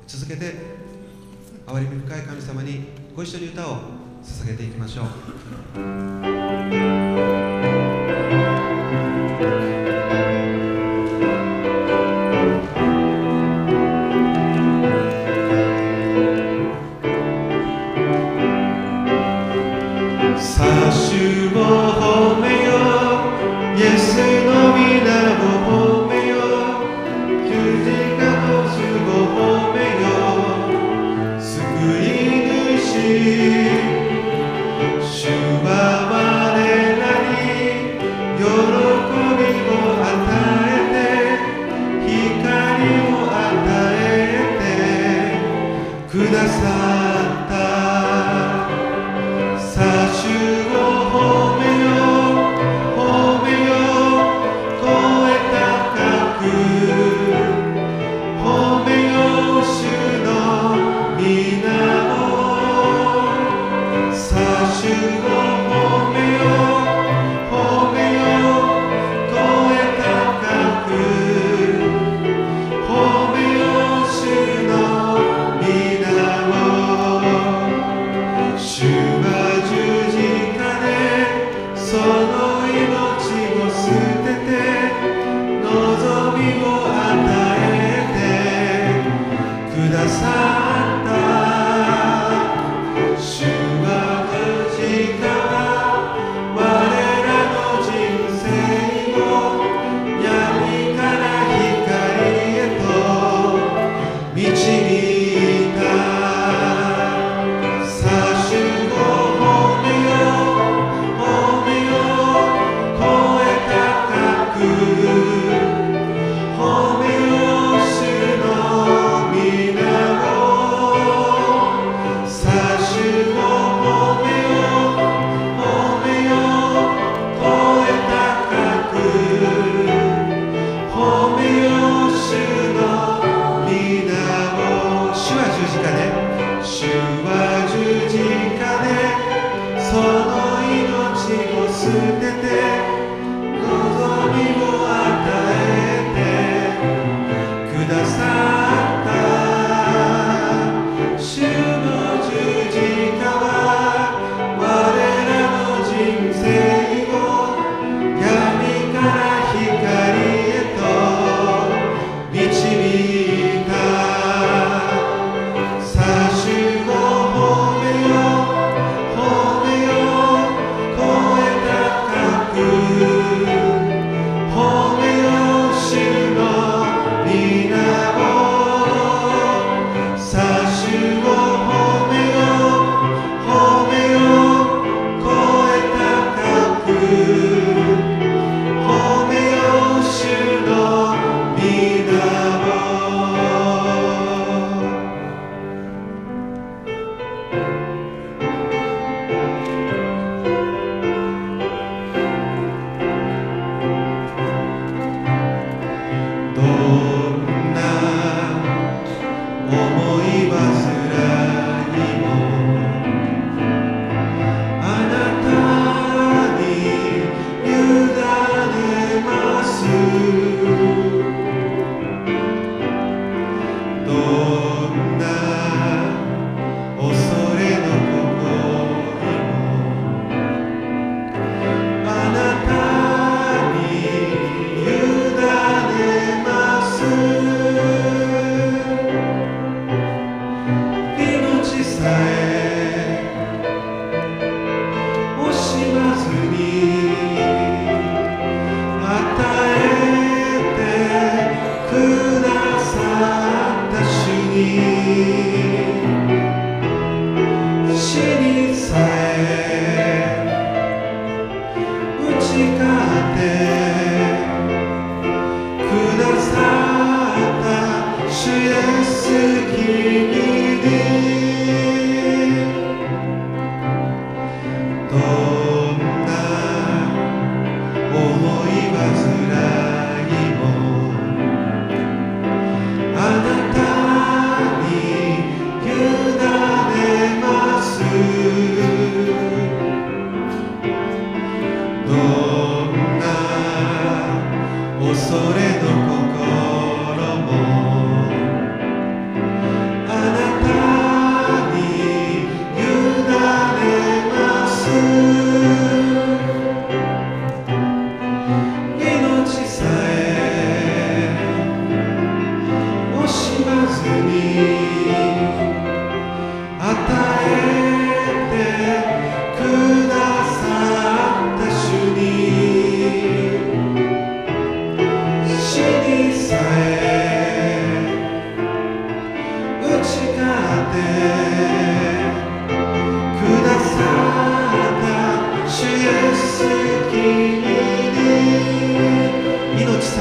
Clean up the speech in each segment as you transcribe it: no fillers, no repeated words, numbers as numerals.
続けて憐れみ深い神様にご一緒に歌を捧げていきましょう。さあ主を褒めよう、イエスの皆を褒めよう、十字架の主を褒めよう、救い主、主は我らに喜びを与えて、光を与えてくださった。さあ主を褒めよう、褒めよう、声高く褒めよう主の皆を。さあ主を褒めよう、褒めよう、声高く褒めよう主の皆を。主は十字架でその命を捨てて、望みを与えてくださった。主は十字架は我らの人生を闇から光へと導いた。さあ主を褒めよう、褒めよう、声高く褒めよう主の皆を。さあ主を褒めよう、褒めよう、声高く褒めよう主の皆を。主は十字架で、主は十字架でその命を捨てて、望みを与えてくださった。主の十字架は我らの人生を闇から光へと導いた。さあ主を褒めよう、褒めよう、声高く褒めよう主の皆を。さあ主を褒めよう、褒めよう、声高く褒めよう主の皆を。どんな思い煩いもあなたに委ねます。どんな恐れの心もあなたに委ねます。命さえ惜しまずに与えてくださった主に、死にさえ打ち勝ってくださった主イエス君に、どんな思い煩いもあなたに委ねます。どんな恐れの心も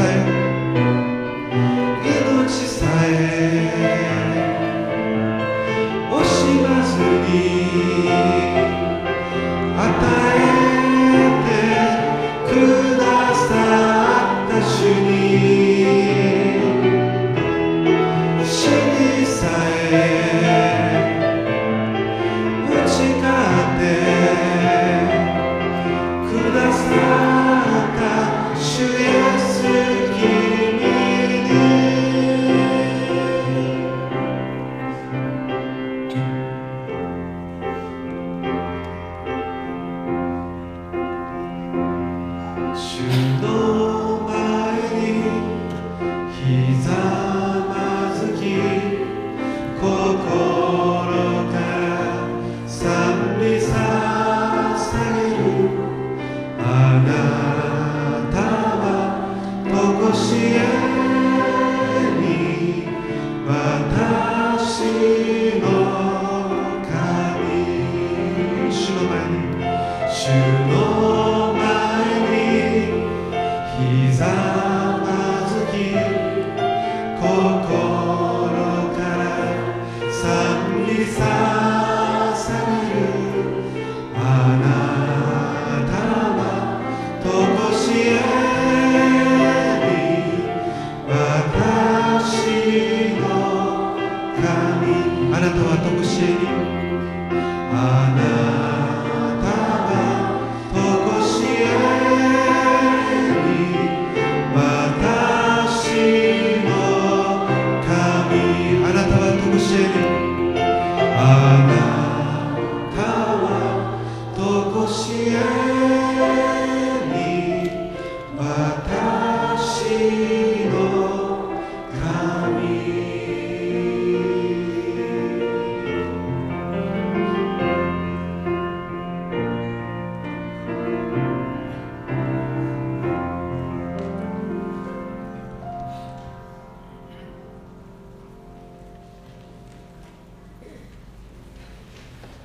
私